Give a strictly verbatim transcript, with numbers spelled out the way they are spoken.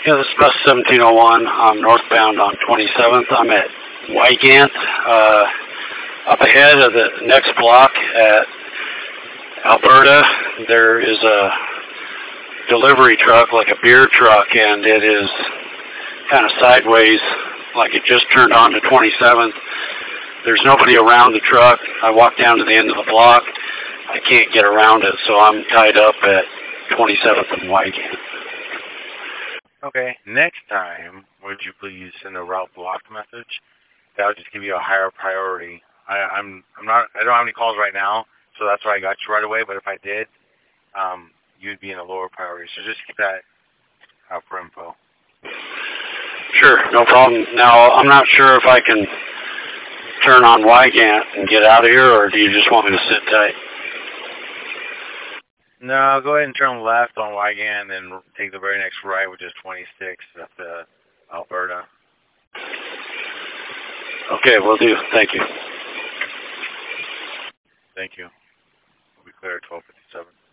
Yeah, this is bus seventeen oh one. I'm northbound on twenty-seventh. I'm at Wygant. Uh, up ahead of the next block at Alberta, there is a delivery truck, like a beer truck, and it is kind of sideways, like it just turned on to twenty-seventh. There's nobody around the truck. I walk down to the end of the block. I can't get around it, so I'm tied up at twenty-seventh and Wygant. Okay, next time, would you please send a route blocked message? That would just give you a higher priority. I, I'm I'm not I don't have any calls right now, so that's why I got you right away. But if I did, um, you'd be in a lower priority. So just keep that out for info. Sure, no problem. Now, I'm not sure if I can turn on Wygant and get out of here, or do you just want me to sit tight? No, go ahead and turn left on Wygant and then take the very next right, which is twenty-six at the Alberta. Okay, will do. Thank you. Thank you. We'll be clear at twelve fifty-seven.